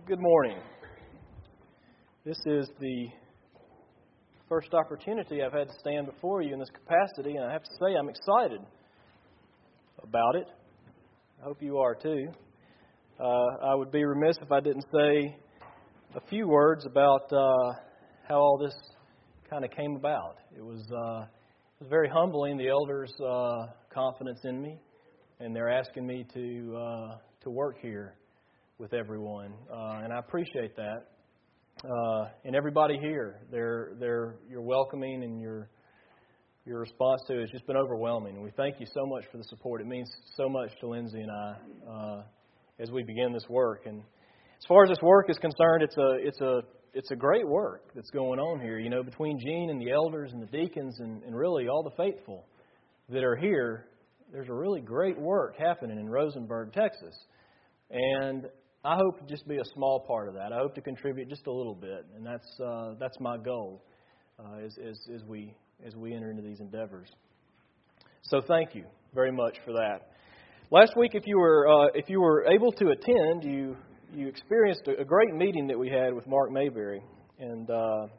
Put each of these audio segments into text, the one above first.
Good morning. This is the first opportunity I've had to stand before you in this capacity, and I have to say I'm excited about it. I hope you are too. I would be remiss if I didn't say a few words about how all this kind of came about. It was very humbling, the elders' confidence in me, and they're asking me to work here with everyone, and I appreciate that. And everybody here, you're welcoming, and your response to it has just been overwhelming. And we thank you so much for the support. It means so much to Lindsay and I as we begin this work. And as far as this work is concerned, it's a great work that's going on here. You know, between Gene and the elders and the deacons and really all the faithful that are here, there's a really great work happening in Rosenberg, Texas. And I hope to just be a small part of that. I hope to contribute just a little bit, and that's my goal as we enter into these endeavors. So thank you very much for that. Last week, if you were able to attend, you experienced a great meeting that we had with Mark Mayberry, and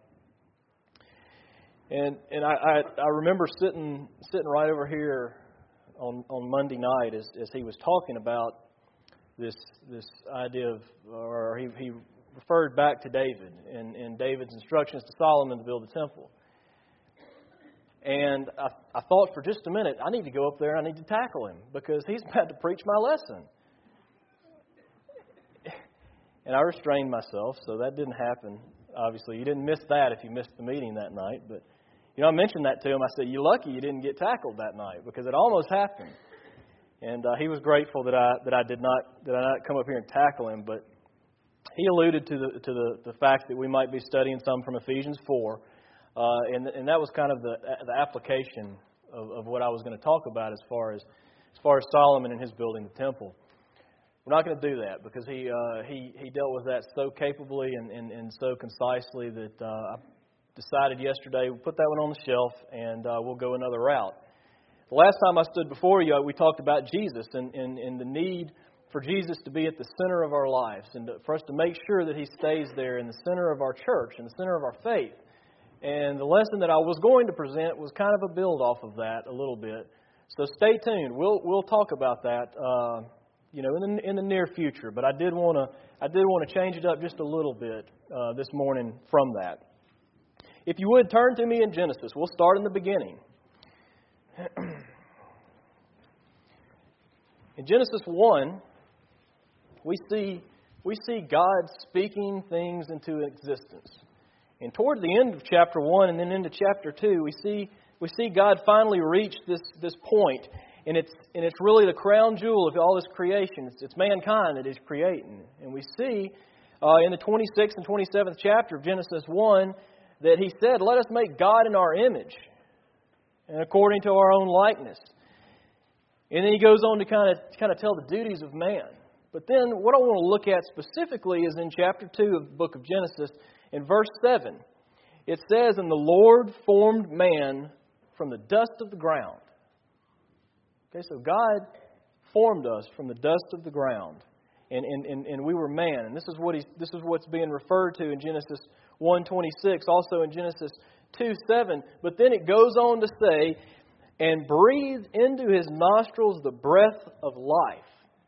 I remember sitting right over here on Monday night as he was talking about this idea of, or he referred back to David and David's instructions to Solomon to build the temple. And I thought for just a minute, I need to go up there and I need to tackle him because he's about to preach my lesson. And I restrained myself, so that didn't happen. Obviously, you didn't miss that if you missed the meeting that night. But I mentioned that to him. I said, "You're lucky you didn't get tackled that night because it almost happened." And he was grateful that I did not come up here and tackle him. But he alluded to the fact that we might be studying some from Ephesians 4, and that was kind of the application of what I was going to talk about as far as Solomon and his building the temple. We're not going to do that because he dealt with that so capably and so concisely that I decided yesterday we'll put that one on the shelf and we'll go another route. The last time I stood before you, we talked about Jesus and the need for Jesus to be at the center of our lives and for us to make sure that He stays there in the center of our church, in the center of our faith. And the lesson that I was going to present was kind of a build off of that a little bit. So stay tuned. We'll talk about that, in the near future. But I did want to change it up just a little bit this morning from that. If you would turn to me in Genesis, we'll start in the beginning. In Genesis 1, we see God speaking things into existence. And toward the end of chapter 1 and then into chapter 2, we see God finally reach this point, and it's really the crown jewel of all this creation. It's mankind that He's creating. And we see in the 26th and 27th chapter of Genesis 1 that He said, "Let us make God in our image and according to our own likeness." And then He goes on to kind of tell the duties of man. But then what I want to look at specifically is in chapter 2 of the book of Genesis, in verse 7. It says, "And the Lord formed man from the dust of the ground." Okay, so God formed us from the dust of the ground. And we were man. And this is what's being referred to in Genesis 1:26, also in Genesis 2:7. But then it goes on to say, "And breathed into his nostrils the breath of life."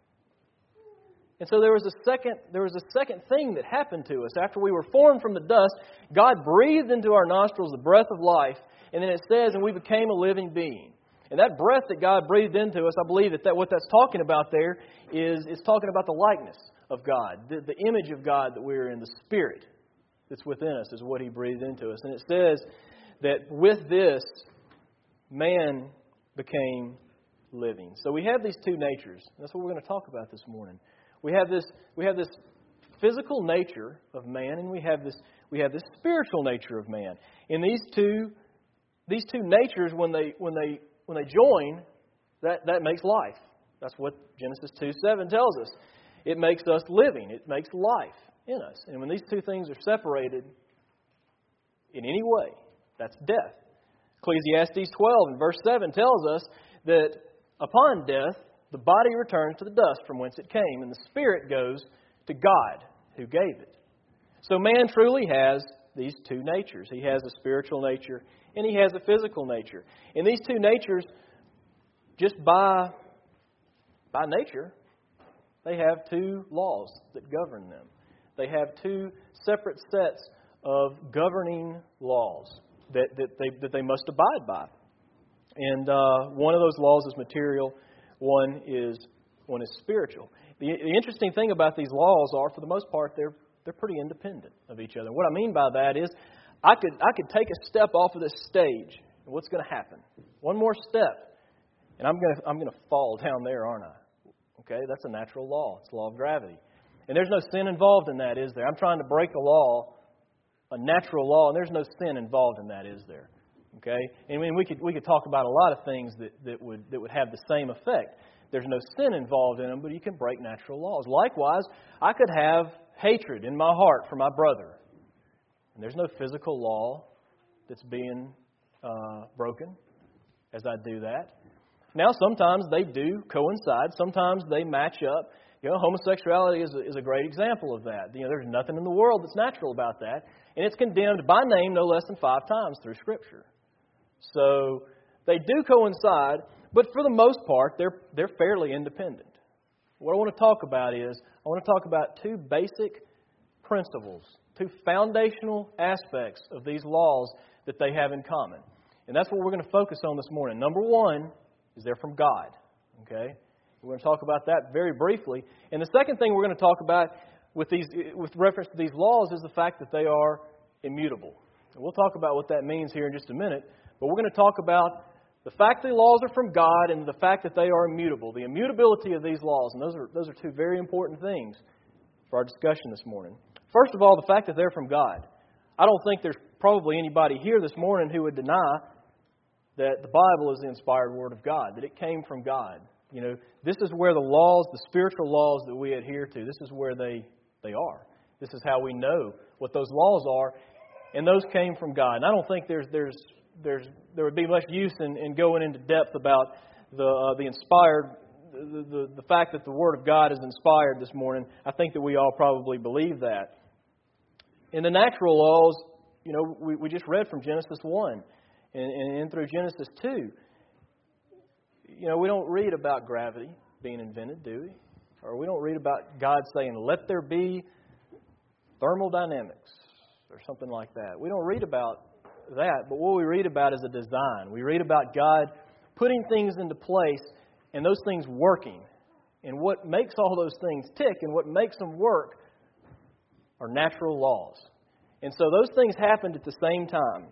And so there was a second thing that happened to us. After we were formed from the dust, God breathed into our nostrils the breath of life. And then it says, "And we became a living being." And that breath that God breathed into us, I believe that what that's talking about there is talking about the likeness of God, the image of God that we're in, the Spirit that's within us is what He breathed into us. And it says that with this, man became living. So we have these two natures. That's what we're going to talk about this morning. We have this physical nature of man, and we have this spiritual nature of man. And these two natures, when they join, that makes life. That's what Genesis 2:7 tells us. It makes us living. It makes life in us. And when these two things are separated in any way, that's death. Ecclesiastes 12 and verse 7 tells us that upon death, the body returns to the dust from whence it came, and the spirit goes to God. who gave it. So man truly has these two natures. He has a spiritual nature and he has a physical nature. And these two natures, just by nature, they have two laws that govern them. They have two separate sets of governing laws that they must abide by. And one of those laws is material, one is spiritual. The interesting thing about these laws are, for the most part, they're pretty independent of each other. What I mean by that is, I could take a step off of this stage, and what's going to happen? One more step, and I'm going to fall down there, aren't I? Okay, that's a natural law. It's the law of gravity. And there's no sin involved in that, is there? I'm trying to break a law, a natural law, and there's no sin involved in that, is there? Okay? And I mean, we could talk about a lot of things that would have the same effect. There's no sin involved in them, but you can break natural laws. Likewise, I could have hatred in my heart for my brother. And there's no physical law that's being broken as I do that. Now, sometimes they do coincide. Sometimes they match up. Homosexuality is a great example of that. There's nothing in the world that's natural about that. And it's condemned by name no less than 5 times through Scripture. So they do coincide, but for the most part, they're fairly independent. What I want to talk about is, I want to talk about 2 basic principles, 2 foundational aspects of these laws that they have in common. And that's what we're going to focus on this morning. Number 1 is they're from God. Okay? We're going to talk about that very briefly. And the second thing we're going to talk about with reference to these laws is the fact that they are immutable. And we'll talk about what that means here in just a minute. But we're going to talk about the fact that the laws are from God and the fact that they are immutable, the immutability of these laws. And those are 2 very important things for our discussion this morning. First of all, the fact that they're from God. I don't think there's probably anybody here this morning who would deny that the Bible is the inspired Word of God, that it came from God. This is where the laws, the spiritual laws that we adhere to, this is where they are. This is how we know what those laws are, and those came from God. And I don't think there would be much use in going into depth about the inspired, the fact that the Word of God is inspired this morning. I think that we all probably believe that. In the natural laws, we just read from Genesis 1 and through Genesis 2. We don't read about gravity being invented, do we? Or we don't read about God saying, let there be thermodynamics or something like that. We don't read about that, but what we read about is a design. We read about God putting things into place and those things working. And what makes all those things tick and what makes them work are natural laws. And so those things happened at the same time.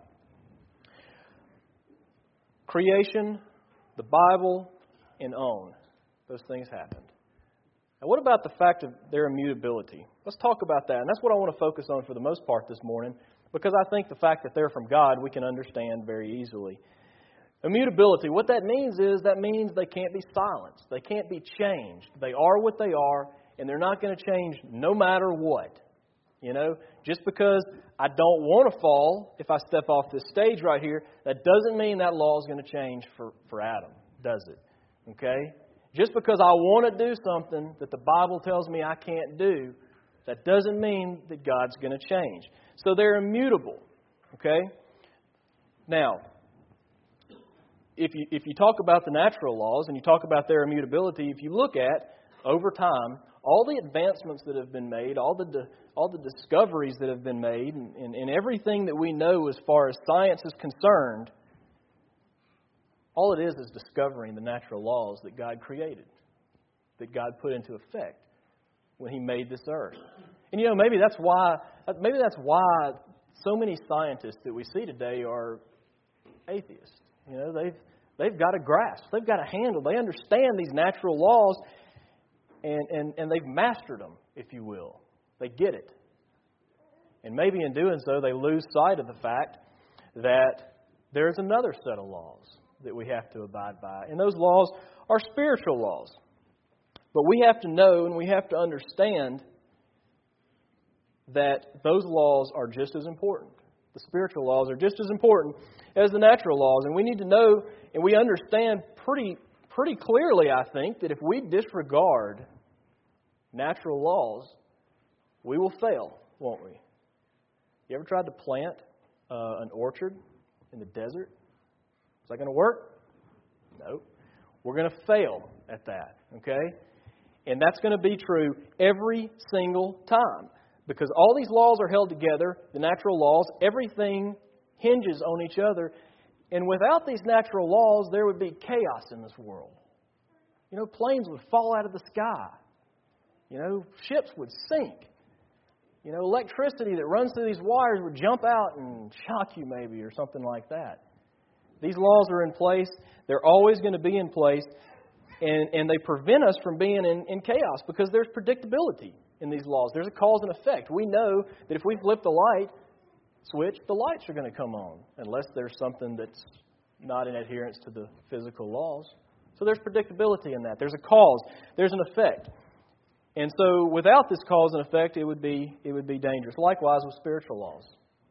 Creation, the Bible, and on. Those things happened. Now, what about the fact of their immutability? Let's talk about that. And that's what I want to focus on for the most part this morning, because I think the fact that they're from God we can understand very easily. Immutability, what that means is they can't be silenced. They can't be changed. They are what they are, and they're not going to change no matter what. Just because I don't want to fall if I step off this stage right here, that doesn't mean that law is going to change for Adam, does it? Okay? Just because I want to do something that the Bible tells me I can't do, that doesn't mean that God's going to change. So they're immutable. Okay? Now, if you talk about the natural laws and you talk about their immutability, if you look at, over time, all the advancements that have been made, all the discoveries that have been made, and everything that we know as far as science is concerned, all it is discovering the natural laws that God created, that God put into effect when He made this earth. And maybe that's why so many scientists that we see today are atheists. They've got a grasp, they've got a handle, they understand these natural laws, and they've mastered them, if you will. They get it. And maybe in doing so, they lose sight of the fact that there's another set of laws that we have to abide by. And those laws are spiritual laws. But we have to know and we have to understand that those laws are just as important. The spiritual laws are just as important as the natural laws. And we need to know and we understand pretty clearly, I think, that if we disregard natural laws, we will fail, won't we? You ever tried to plant an orchard in the desert? Is that going to work? No. We're going to fail at that, okay? And that's going to be true every single time. Because all these laws are held together, the natural laws, everything hinges on each other. And without these natural laws, there would be chaos in this world. Planes would fall out of the sky. Ships would sink. Electricity that runs through these wires would jump out and shock you maybe or something like that. These laws are in place. They're always going to be in place. And they prevent us from being in chaos because there's predictability in these laws. There's a cause and effect. We know that if we flip the light switch, the lights are going to come on unless there's something that's not in adherence to the physical laws. So there's predictability in that. There's a cause. There's an effect. And so without this cause and effect, it would be dangerous. Likewise with spiritual laws.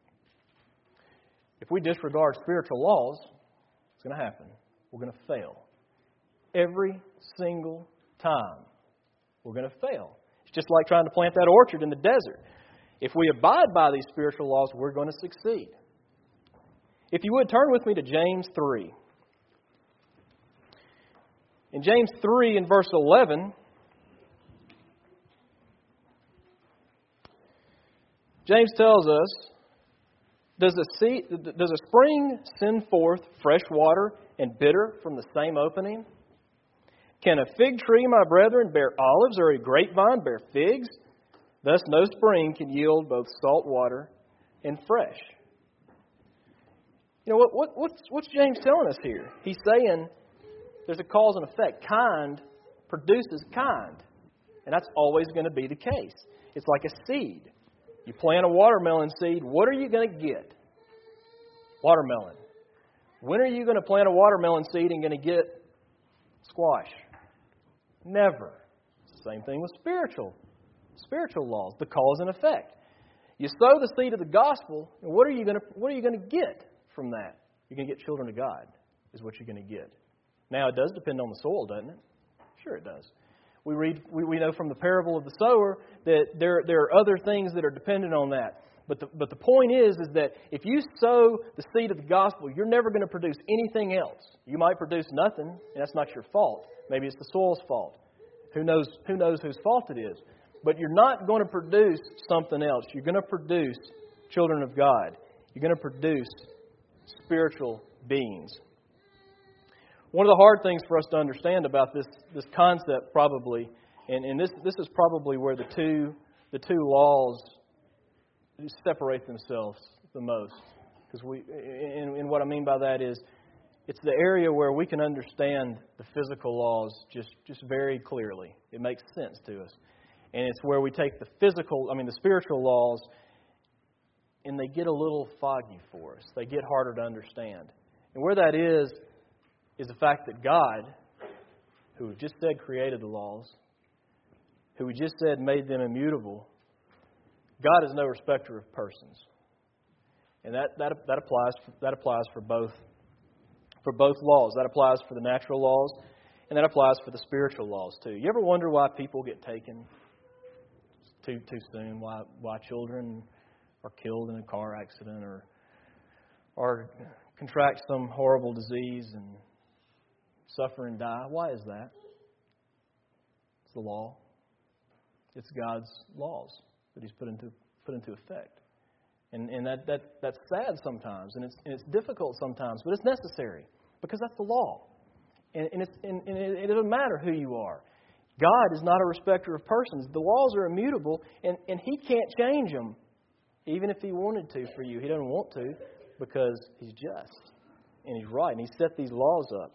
If we disregard spiritual laws, what's going to happen? We're going to fail. Every single time, we're going to fail. It's just like trying to plant that orchard in the desert. If we abide by these spiritual laws, we're going to succeed. If you would, turn with me to James 3. In James 3 in verse 11, James tells us, Does a spring send forth fresh water and bitter from the same opening? Can a fig tree, my brethren, bear olives, or a grapevine bear figs? Thus no spring can yield both salt water and fresh. What's James telling us here? He's saying there's a cause and effect. Kind produces kind. And that's always going to be the case. It's like a seed. You plant a watermelon seed, what are you going to get? Watermelon. When are you going to plant a watermelon seed and going to get squash? Never. Same thing with spiritual laws, the cause and effect. You sow the seed of the gospel, and what are you going to get from that? You're going to get children of God, is what you're going to get. Now, it does depend on the soil, doesn't it? Sure it does. We know from the parable of the sower that there are other things that are dependent on that. But the point is that if you sow the seed of the gospel, you're never going to produce anything else. You might produce nothing, and that's not your fault. Maybe it's the soil's fault. Who knows whose fault it is? But you're not going to produce something else. You're going to produce children of God. You're going to produce spiritual beings. One of the hard things for us to understand about this concept probably, and this is probably where the two laws separate themselves the most. Because and what I mean by that is, it's the area where we can understand the physical laws just very clearly. It makes sense to us. And it's where we take the spiritual laws, and they get a little foggy for us. They get harder to understand. And where that is the fact that God, who we just said created the laws, who we just said made them immutable, God is no respecter of persons. And that applies for both laws. That applies for the natural laws, and that applies for the spiritual laws too. You ever wonder why people get taken too soon? Why children are killed in a car accident or contract some horrible disease and suffer and die? Why is that? It's the law. It's God's laws that He's put into effect. And that's sad sometimes, and it's difficult sometimes, but it's necessary because that's the law. And it doesn't matter who you are. God is not a respecter of persons. The laws are immutable, and He can't change them, even if He wanted to for you. He doesn't want to because He's just and He's right, and He set these laws up.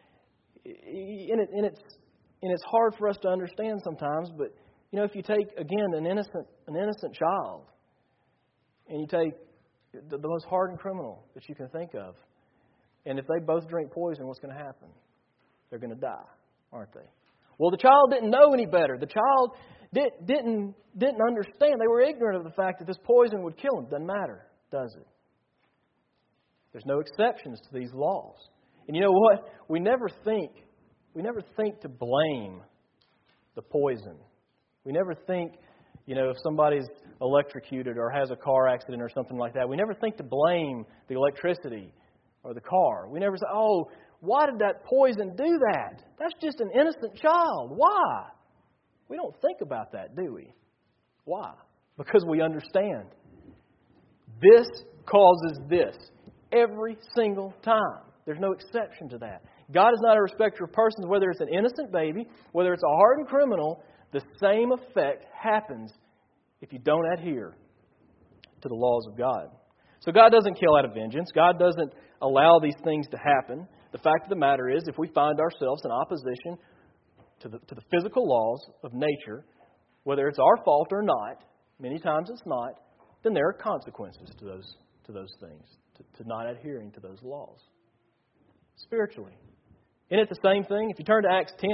And it's hard for us to understand sometimes, but if you take again an innocent child, and you take the most hardened criminal that you can think of, and if they both drink poison, what's going to happen? They're going to die, aren't they? Well, the child didn't know any better. The child didn't understand. They were ignorant of the fact that this poison would kill them. Doesn't matter, does it? There's no exceptions to these laws. And you know what? We never think to blame the poison. We never think, if somebody's electrocuted or has a car accident or something like that, we never think to blame the electricity or the car. We never say, oh, why did that poison do that? That's just an innocent child. Why? We don't think about that, do we? Why? Because we understand. This causes this every single time. There's no exception to that. God is not a respecter of persons, whether it's an innocent baby, whether it's a hardened criminal, the same effect happens if you don't adhere to the laws of God. So God doesn't kill out of vengeance. God doesn't allow these things to happen. The fact of the matter is, if we find ourselves in opposition to the physical laws of nature, whether it's our fault or not, many times it's not, then there are consequences to those things, to not adhering to those laws. Spiritually. Isn't it the same thing? If you turn to Acts 10,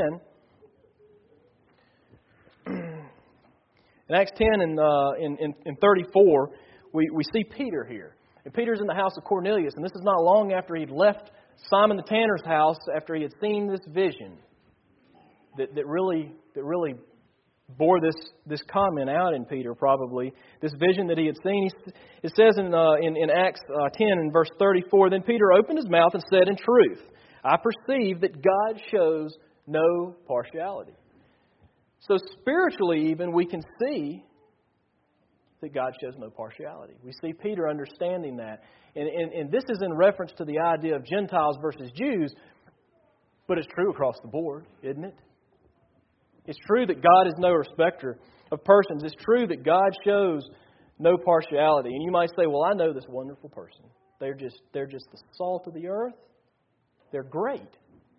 in Acts 10 and 34, we see Peter here. And Peter's in the house of Cornelius, and this is not long after he'd left Simon the tanner's house, after he had seen this vision that really bore this comment out in Peter, probably. This vision that he had seen. It says in Acts 10 and verse 34, then Peter opened his mouth and said, in truth, I perceive that God shows no partiality. So spiritually even, we can see that God shows no partiality. We see Peter understanding that. And this is in reference to the idea of Gentiles versus Jews, but it's true across the board, isn't it? It's true that God is no respecter of persons. It's true that God shows no partiality. And you might say, well, I know this wonderful person. They're just the salt of the earth. They're great.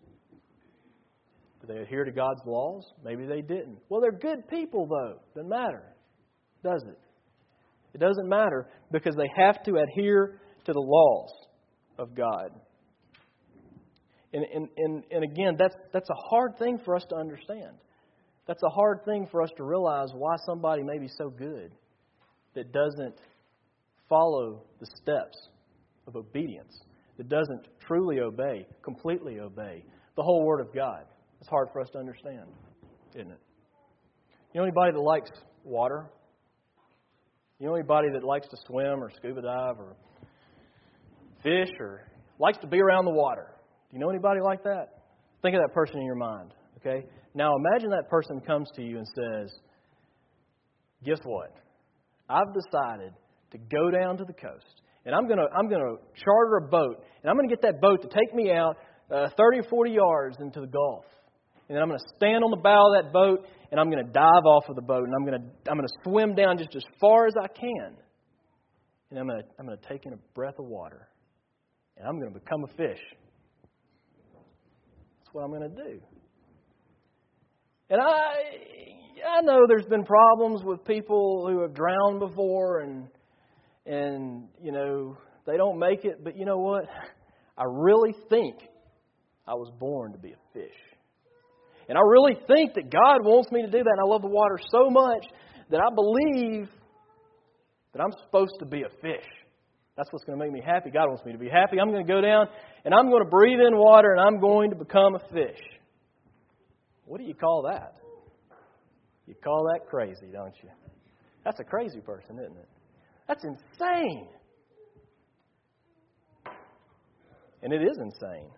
Do they adhere to God's laws? Maybe they didn't. Well, they're good people, though. Doesn't matter, does it? It doesn't matter because they have to adhere to the laws of God. And again, that's a hard thing for us to understand. That's a hard thing for us to realize why somebody may be so good that doesn't follow the steps of obedience, that doesn't truly obey, completely obey the whole Word of God. It's hard for us to understand, isn't it? You know anybody that likes water? You know anybody that likes to swim or scuba dive or fish or likes to be around the water? Do you know anybody like that? Think of that person in your mind, okay? Now imagine that person comes to you and says, guess what? I've decided to go down to the coast, and I'm going to charter a boat, and I'm going to get that boat to take me out 30 or 40 yards into the Gulf. And then I'm going to stand on the bow of that boat, and I'm going to dive off of the boat, and I'm going to swim down just as far as I can. And I'm going to take in a breath of water, and I'm going to become a fish. That's what I'm going to do. And I know there's been problems with people who have drowned before, and they don't make it. But you know what? I really think I was born to be a fish. And I really think that God wants me to do that. And I love the water so much that I believe that I'm supposed to be a fish. That's what's going to make me happy. God wants me to be happy. I'm going to go down and I'm going to breathe in water and I'm going to become a fish. What do you call that? You call that crazy, don't you? That's a crazy person, isn't it? That's insane. And it is insane.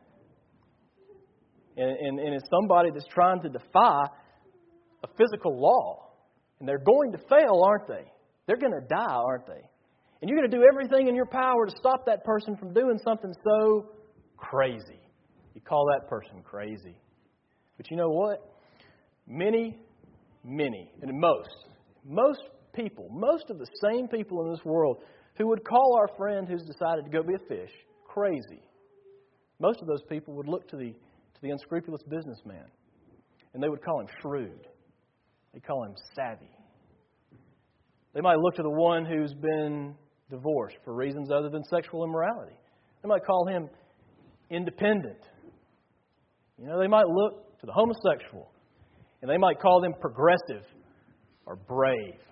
And it's somebody that's trying to defy a physical law. And they're going to fail, aren't they? They're going to die, aren't they? And you're going to do everything in your power to stop that person from doing something so crazy. You call that person crazy. But you know what? Many, and most people, most of the same people in this world who would call our friend who's decided to go be a fish crazy, most of those people would look to the unscrupulous businessman, and they would call him shrewd. They call him savvy. They might look to the one who's been divorced for reasons other than sexual immorality. They might call him independent. They might look to the homosexual, and they might call them progressive or brave.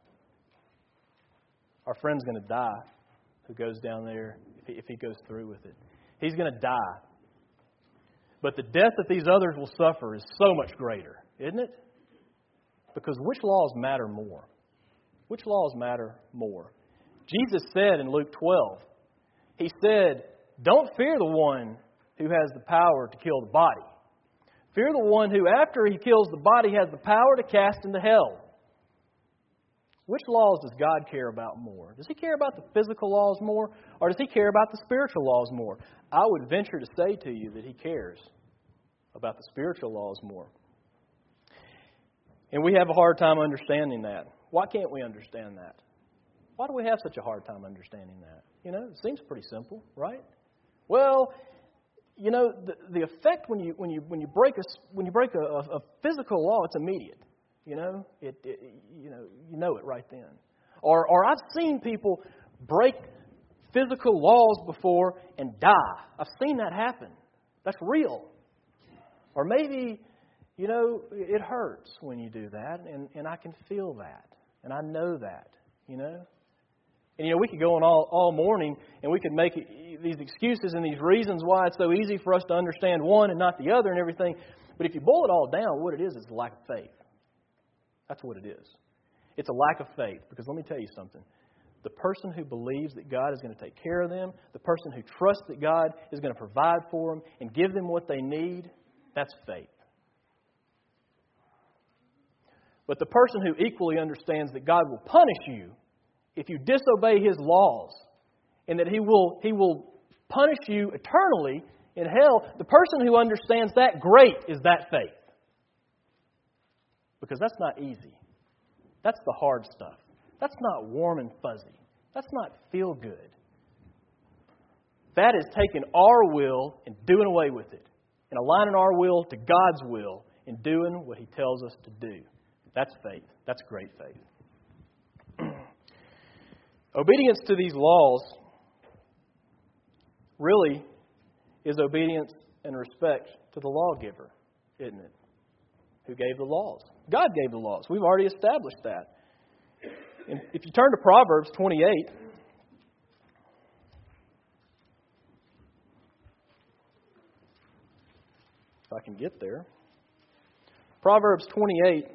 Our friend's going to die who goes down there if he goes through with it. He's going to die. But the death that these others will suffer is so much greater, isn't it? Because which laws matter more? Which laws matter more? Jesus said in Luke 12, He said, don't fear the one who has the power to kill the body. Fear the one who, after he kills the body, has the power to cast into hell. Which laws does God care about more? Does He care about the physical laws more, or does He care about the spiritual laws more? I would venture to say to you that He cares about the spiritual laws more. And we have a hard time understanding that. Why can't we understand that? Why do we have such a hard time understanding that? It seems pretty simple, right? Well, the effect when you break a physical law, it's immediate. You know it right then. Or I've seen people break physical laws before and die. I've seen that happen. That's real. Or maybe, it hurts when you do that, and I can feel that, and I know that, And, we could go on all morning, and we could make these excuses and these reasons why it's so easy for us to understand one and not the other and everything. But if you boil it all down, what it is a lack of faith. That's what it is. It's a lack of faith. Because let me tell you something. The person who believes that God is going to take care of them, the person who trusts that God is going to provide for them and give them what they need, that's faith. But the person who equally understands that God will punish you if you disobey His laws, and that He will punish you eternally in hell, the person who understands that, great is that faith. Because that's not easy. That's the hard stuff. That's not warm and fuzzy. That's not feel good. That is taking our will and doing away with it, and aligning our will to God's will and doing what He tells us to do. That's faith. That's great faith. Obedience to these laws really is obedience and respect to the lawgiver, isn't it? Who gave the laws? God gave the laws. We've already established that. And if you turn to Proverbs 28, if I can get there. Proverbs 28,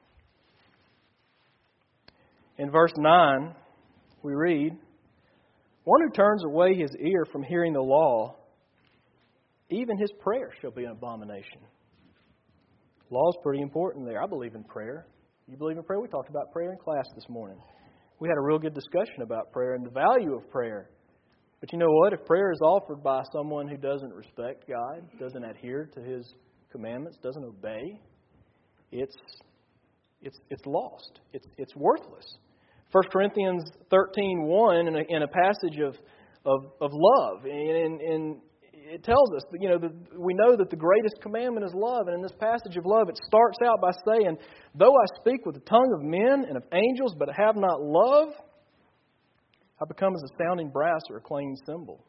in verse 9, we read, one who turns away his ear from hearing the law, even his prayer shall be an abomination. Law is pretty important there. I believe in prayer. You believe in prayer? We talked about prayer in class this morning. We had a real good discussion about prayer and the value of prayer. But you know what? If prayer is offered by someone who doesn't respect God, doesn't adhere to His commandments, doesn't obey, it's lost. It's worthless. 1 Corinthians 13:1 in a passage of love, and it tells us that, we know that the greatest commandment is love. And in this passage of love, it starts out by saying, though I speak with the tongue of men and of angels, but have not love, I become as a sounding brass or a clanging cymbal.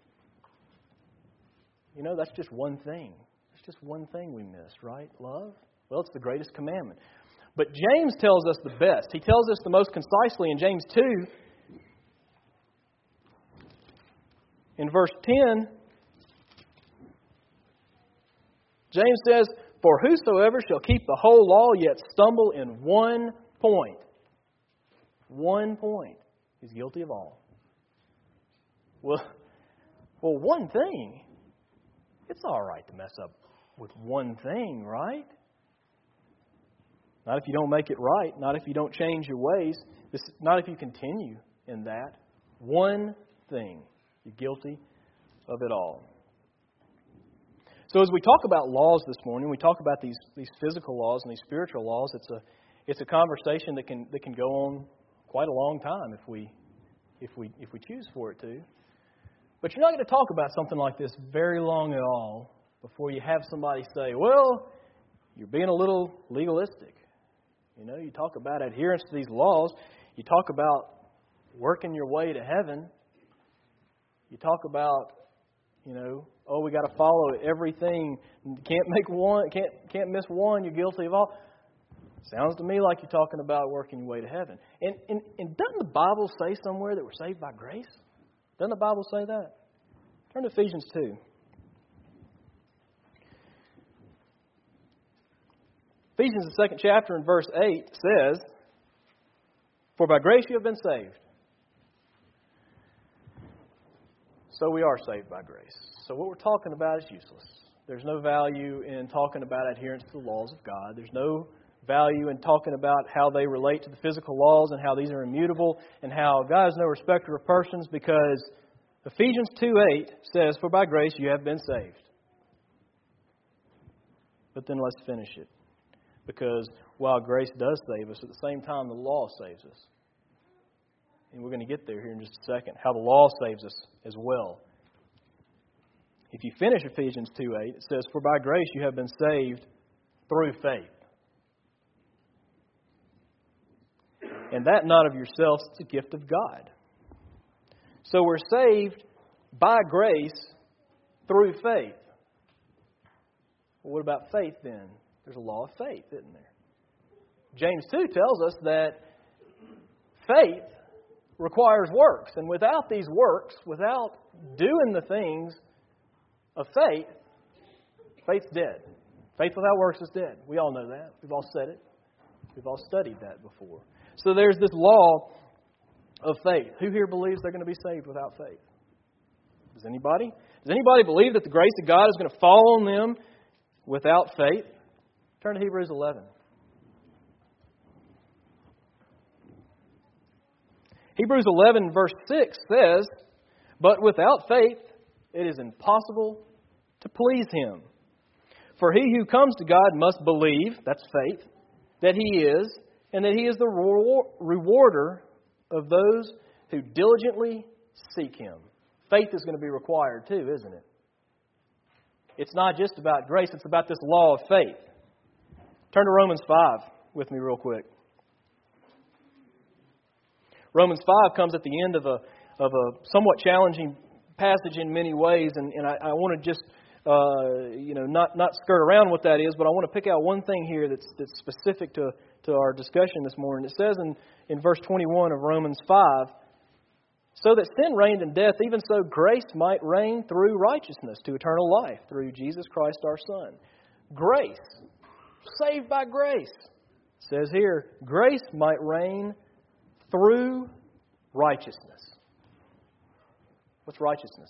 That's just one thing. It's just one thing we miss, right? Love? Well, it's the greatest commandment. But James tells us the best. He tells us the most concisely in James 2. In verse 10, James says, for whosoever shall keep the whole law yet stumble in one point. One point. He's guilty of all. Well, one thing. It's all right to mess up with one thing, right? Not if you don't make it right. Not if you don't change your ways. Not if you continue in that. One thing. You're guilty of it all. So as we talk about laws this morning, we talk about these physical laws and these spiritual laws. It's a conversation that can go on quite a long time if we choose for it to. But you're not going to talk about something like this very long at all before you have somebody say, well, you're being a little legalistic. You talk about adherence to these laws. You talk about working your way to heaven. You talk about, we got to follow everything. Can't miss one. You're guilty of all. Sounds to me like you're talking about working your way to heaven. And doesn't the Bible say somewhere that we're saved by grace? Doesn't the Bible say that? Turn to Ephesians 2. Ephesians, the 2nd chapter, in verse 8 says, For by grace you have been saved. So we are saved by grace. So what we're talking about is useless. There's no value in talking about adherence to the laws of God. There's no value in talking about how they relate to the physical laws and how these are immutable and how God is no respecter of persons, because Ephesians 2:8 says, for by grace you have been saved. But then let's finish it. Because while grace does save us, at the same time the law saves us. And we're going to get there here in just a second, how the law saves us as well. If you finish Ephesians 2:8, it says, for by grace you have been saved through faith. And that not of yourselves, it's a gift of God. So we're saved by grace through faith. Well, what about faith then? There's a law of faith, isn't there? James 2 tells us that faith requires works. And without these works, without doing the things of faith, faith's dead. Faith without works is dead. We all know that. We've all said it. We've all studied that before. So there's this law of faith. Who here believes they're going to be saved without faith? Does anybody? Does anybody believe that the grace of God is going to fall on them without faith? Turn to Hebrews 11. Hebrews 11 verse 6 says, but without faith it is impossible to please Him. For he who comes to God must believe, that's faith, that He is, and that He is the rewarder of those who diligently seek Him. Faith is going to be required too, isn't it? It's not just about grace, it's about this law of faith. Turn to Romans 5 with me real quick. Romans 5 comes at the end of a somewhat challenging passage in many ways, and I want to just not skirt around what that is, but I want to pick out one thing here that's specific to our discussion this morning. It says in verse 21 of Romans 5, so that sin reigned in death, even so grace might reign through righteousness to eternal life through Jesus Christ our Son. Grace. Saved by grace. It says here, grace might reign through righteousness. What's righteousness?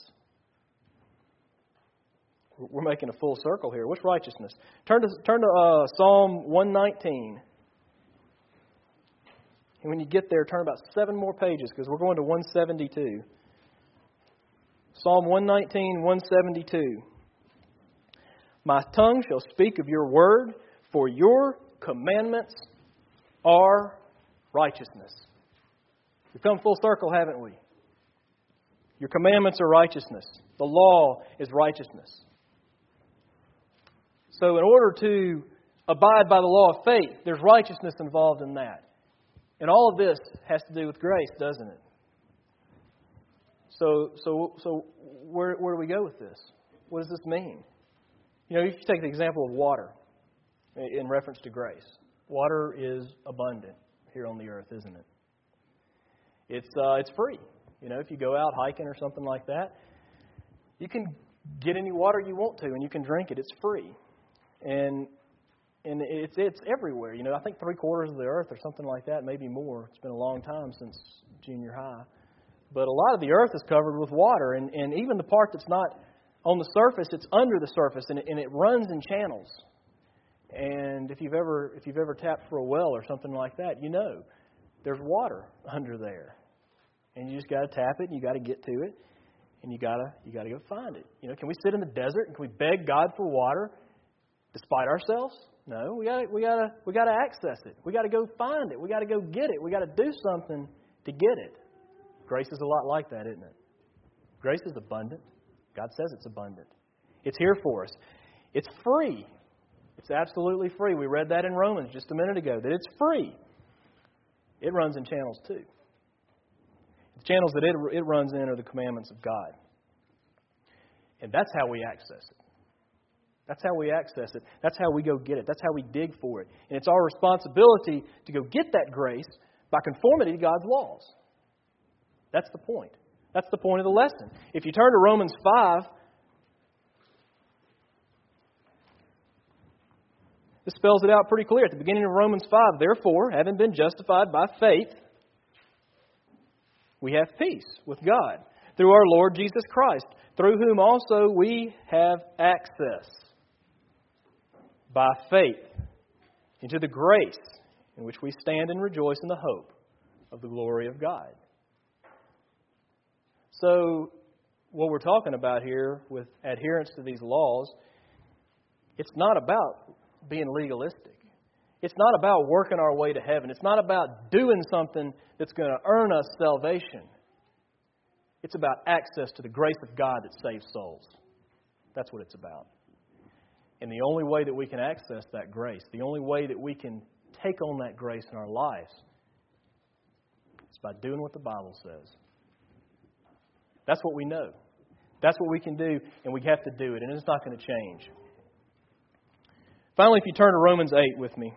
We're making a full circle here. What's righteousness? Turn to Psalm 119. And when you get there, turn about 7 more pages because we're going to 172. Psalm 119, 172. My tongue shall speak of your word, for your commandments are righteousness. We've come full circle, haven't we? Your commandments are righteousness. The law is righteousness. So in order to abide by the law of faith, there's righteousness involved in that. And all of this has to do with grace, doesn't it? So where do we go with this? What does this mean? You know, if you take the example of water in reference to grace. Water is abundant here on the earth, isn't it? It's free. You know, if you go out hiking or something like that, you can get any water you want to and you can drink it. It's free. And it's everywhere. You know, I think 3/4 of the earth or something like that, maybe more. It's been a long time since junior high. But a lot of the earth is covered with water. And even the part that's not on the surface, it's under the surface. And it runs in channels. And if you've ever tapped for a well or something like that, you know there's water under there. And you just got to tap it and you got to get to it. And you got to go find it. You know, can we sit in the desert and can we beg God for water despite ourselves? No, we got to access it. We got to go find it. We got to go get it. We got to do something to get it. Grace is a lot like that, isn't it? Grace is abundant. God says it's abundant. It's here for us. It's free. It's absolutely free. We read that in Romans just a minute ago, that it's free. It runs in channels too. The channels that it runs in are the commandments of God. And that's how we access it. That's how we access it. That's how we go get it. That's how we dig for it. And it's our responsibility to go get that grace by conformity to God's laws. That's the point. That's the point of the lesson. If you turn to Romans 5, this spells it out pretty clear. At the beginning of Romans 5, therefore, having been justified by faith, we have peace with God through our Lord Jesus Christ, through whom also we have access by faith into the grace in which we stand and rejoice in the hope of the glory of God. So, what we're talking about here with adherence to these laws, it's not about being legalistic. It's not about working our way to heaven. It's not about doing something that's going to earn us salvation. It's about access to the grace of God that saves souls. That's what it's about. And the only way that we can access that grace, the only way that we can take on that grace in our lives, is by doing what the Bible says. That's what we know. That's what we can do, and we have to do it, and it's not going to change. Finally, if you turn to Romans 8 with me.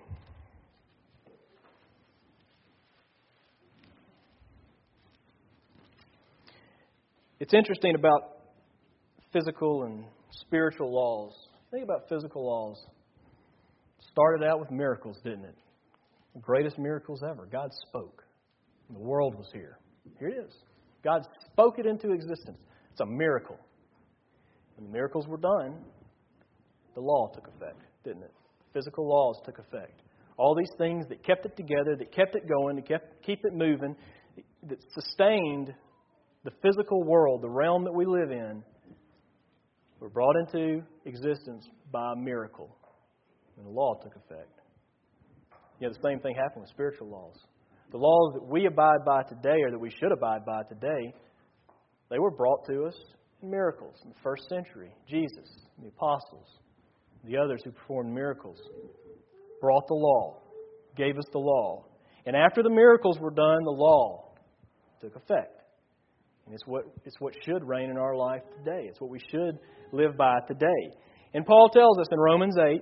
It's interesting about physical and spiritual laws. Think about physical laws. Started out with miracles, didn't it? The greatest miracles ever. God spoke. And the world was here. Here it is. God spoke it into existence. It's a miracle. When the miracles were done, the law took effect, didn't it? Physical laws took effect. All these things that kept it together, that kept it going, that keep it moving, that sustained the physical world, the realm that we live in, were brought into existence by a miracle. And the law took effect. The same thing happened with spiritual laws. The laws that we abide by today, or that we should abide by today, they were brought to us in miracles in the first century. Jesus, the apostles, the others who performed miracles, brought the law, gave us the law. And after the miracles were done, the law took effect. And it's what should reign in our life today. It's what we should live by today. And Paul tells us in Romans 8,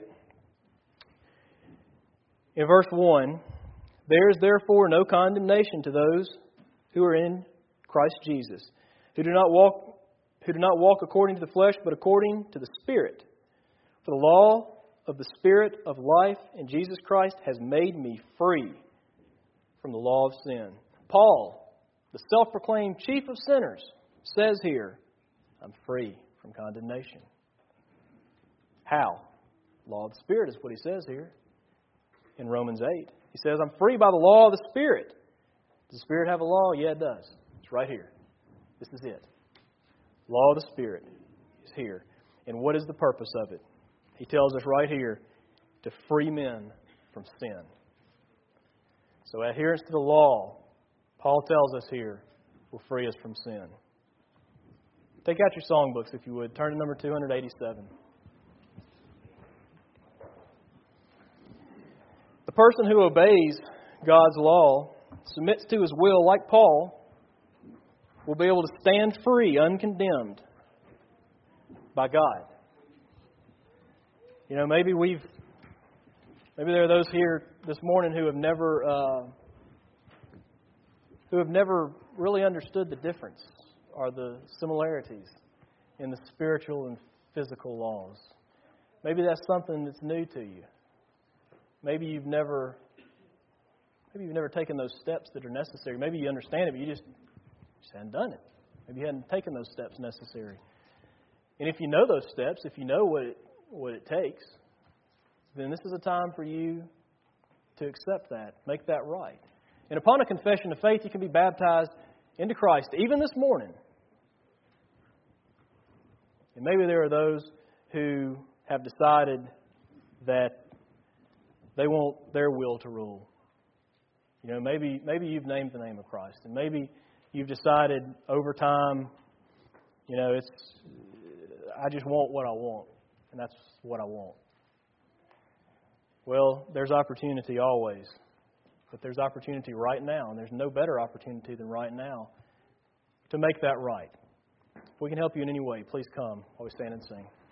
in verse 1, there is therefore no condemnation to those who are in Christ Jesus, who do not walk according to the flesh, but according to the Spirit. For the law of the Spirit of life in Jesus Christ has made me free from the law of sin. Paul, the self-proclaimed chief of sinners, says here, I'm free from condemnation. How? Law of the Spirit is what he says here in Romans 8. He says, I'm free by the law of the Spirit. Does the Spirit have a law? Yeah, it does. It's right here. This is it. Law of the Spirit is here. And what is the purpose of it? He tells us right here, to free men from sin. So adherence to the law, Paul tells us here, will free us from sin. Take out your songbooks, if you would. Turn to number 287. The person who obeys God's law, submits to His will like Paul, will be able to stand free, uncondemned by God. Maybe there are those here this morning who have never really understood the difference or the similarities in the spiritual and physical laws. Maybe that's something that's new to you. Maybe you've never taken those steps that are necessary. Maybe you understand it, but you just hadn't done it. Maybe you hadn't taken those steps necessary. And if you know those steps, if you know what it takes, then this is a time for you to accept that, make that right. And upon a confession of faith, you can be baptized into Christ, even this morning. And maybe there are those who have decided that they want their will to rule. Maybe you've named the name of Christ, and maybe you've decided over time, I just want what I want, and that's what I want. Well, there's opportunity always, but there's opportunity right now, and there's no better opportunity than right now to make that right. If we can help you in any way, please come while we stand and sing.